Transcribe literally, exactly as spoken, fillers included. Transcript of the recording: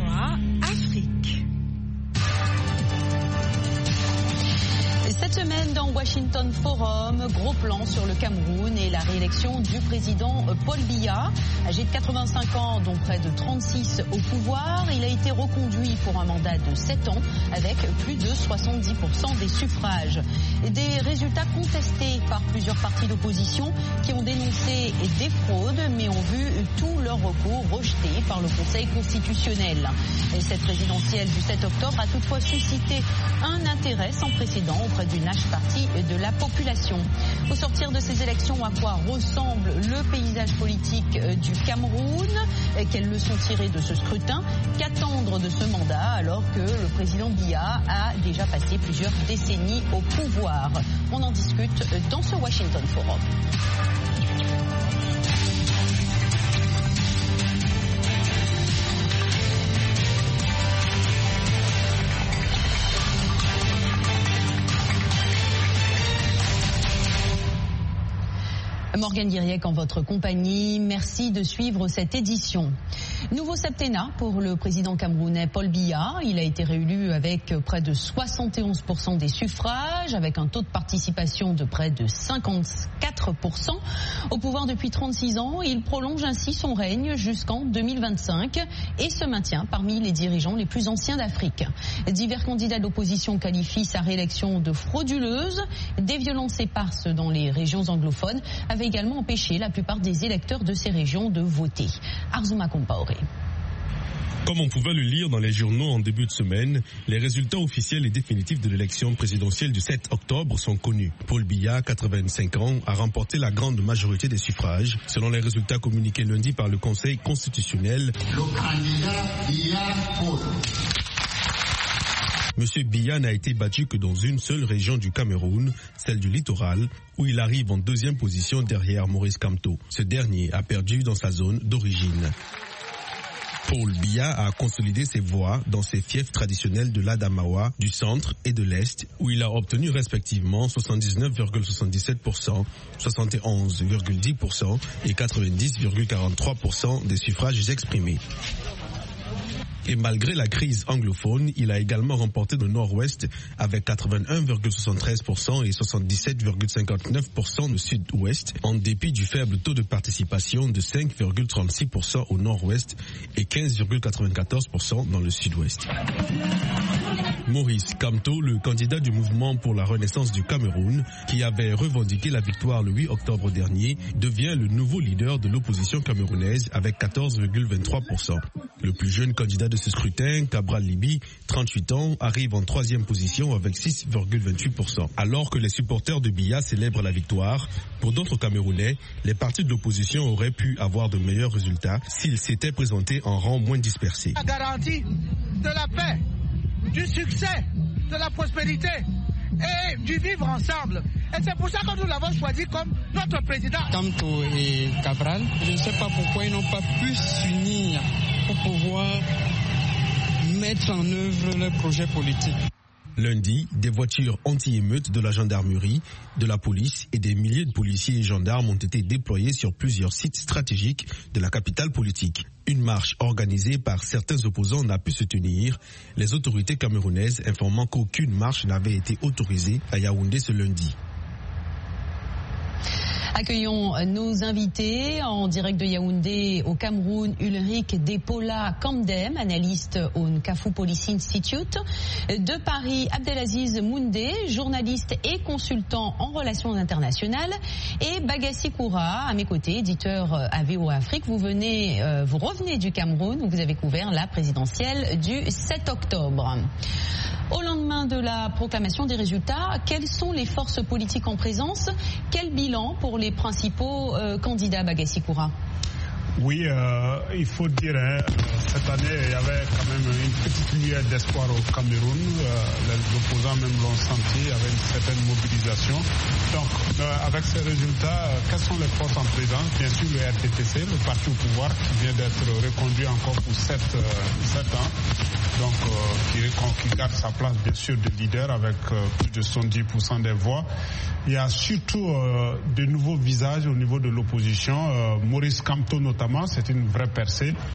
Voix Afrique. Cette semaine dans Washington Forum, gros plan sur le Cameroun et la réélection du président Paul Biya. Âgé de quatre-vingt-cinq ans, dont près de trente-six au pouvoir, il a été reconduit pour un mandat de sept ans avec plus de soixante-dix pour cent des suffrages. Des résultats contestés par plusieurs partis d'opposition qui ont dénoncé des fraudes mais ont vu tous leurs recours rejetés par le Conseil constitutionnel. Et cette présidentielle du sept octobre a toutefois suscité un intérêt sans précédent auprès d'une large partie de la population. Au sortir de ces élections, à quoi ressemble le paysage politique du Cameroun? Quelles leçons tirer de ce scrutin? Qu'attendre de ce mandat alors que le président Biya a déjà passé plusieurs décennies au pouvoir? On en discute dans ce Washington Forum. Morgane Guiriec en votre compagnie, merci de suivre cette édition. Nouveau septennat pour le président camerounais Paul Biya. Il a été réélu avec près de soixante et onze pour cent des suffrages, avec un taux de participation de près de cinquante-quatre pour cent. Au pouvoir depuis trente-six ans, il prolonge ainsi son règne jusqu'en deux mille vingt-cinq et se maintient parmi les dirigeants les plus anciens d'Afrique. Divers candidats d'opposition qualifient sa réélection de frauduleuse. Des violences éparses dans les régions anglophones avaient également empêché la plupart des électeurs de ces régions de voter. Arzouma Compaoré. Comme on pouvait le lire dans les journaux en début de semaine, les résultats officiels et définitifs de l'élection présidentielle du sept octobre sont connus. Paul Biya, quatre-vingt-cinq ans, a remporté la grande majorité des suffrages, selon les résultats communiqués lundi par le Conseil constitutionnel. Le candidat Biya Paul. Monsieur Biya n'a été battu que dans une seule région du Cameroun, celle du littoral, où il arrive en deuxième position derrière Maurice Kamto. Ce dernier a perdu dans sa zone d'origine. Paul Biya a consolidé ses voix dans ses fiefs traditionnels de l'Adamawa, du centre et de l'Est, où il a obtenu respectivement soixante-dix-neuf virgule soixante-dix-sept pour cent, soixante et onze virgule dix pour cent et quatre-vingt-dix virgule quarante-trois pour cent des suffrages exprimés. Et malgré la crise anglophone, il a également remporté le Nord-Ouest avec quatre-vingt-un virgule soixante-treize pour cent et soixante-dix-sept virgule cinquante-neuf pour cent au Sud-Ouest, en dépit du faible taux de participation de cinq virgule trente-six pour cent au Nord-Ouest et quinze virgule quatre-vingt-quatorze pour cent dans le Sud-Ouest. Maurice Kamto, le candidat du mouvement pour la renaissance du Cameroun, qui avait revendiqué la victoire le huit octobre dernier, devient le nouveau leader de l'opposition camerounaise avec quatorze virgule vingt-trois pour cent. Le plus jeune candidat de ce scrutin, Cabral Libi, trente-huit ans, arrive en troisième position avec six virgule vingt-huit pour cent. Alors que les supporters de Biya célèbrent la victoire, pour d'autres Camerounais, les partis de l'opposition auraient pu avoir de meilleurs résultats s'ils s'étaient présentés en rang moins dispersé. La garantie de la paix, du succès, de la prospérité et du vivre ensemble. Et c'est pour ça que nous l'avons choisi comme notre président. Kamto et Cabral, je ne sais pas pourquoi ils n'ont pas pu s'unir pour pouvoir mettre en œuvre leur projet politique. Lundi, des voitures anti-émeutes de la gendarmerie, de la police et des milliers de policiers et gendarmes ont été déployés sur plusieurs sites stratégiques de la capitale politique. Une marche organisée par certains opposants n'a pu se tenir, les autorités camerounaises informant qu'aucune marche n'avait été autorisée à Yaoundé ce lundi. Accueillons nos invités en direct de Yaoundé au Cameroun, Ulrich Depola Kamdem, analyste au Nkafou Police Institute. De Paris, Abdelaziz Moundé, journaliste et consultant en relations internationales. Et Bagassi Koura, à mes côtés, éditeur à V O A Afrique. Vous venez, euh, vous revenez du Cameroun où vous avez couvert la présidentielle du sept octobre. Au lendemain de la proclamation des résultats, quelles sont les forces politiques en présence? Quel bilan pour les principaux euh, candidats, Bagassi Koura? Oui, euh, il faut dire, hein, cette année, il y avait quand même une petite lueur d'espoir au Cameroun. Euh, les opposants même l'ont senti, il y avait une certaine mobilisation. Donc, euh, avec ces résultats, euh, quelles sont les forces en présence? Bien sûr, le R T T C, le parti au pouvoir, qui vient d'être reconduit encore pour sept ans. Donc, euh, qui, qui garde sa place, bien sûr, de leader avec euh, plus de soixante-dix pour cent des voix. Il y a surtout euh, de nouveaux visages au niveau de l'opposition. Euh, Maurice Kamto, notamment, c'est une vraie percée.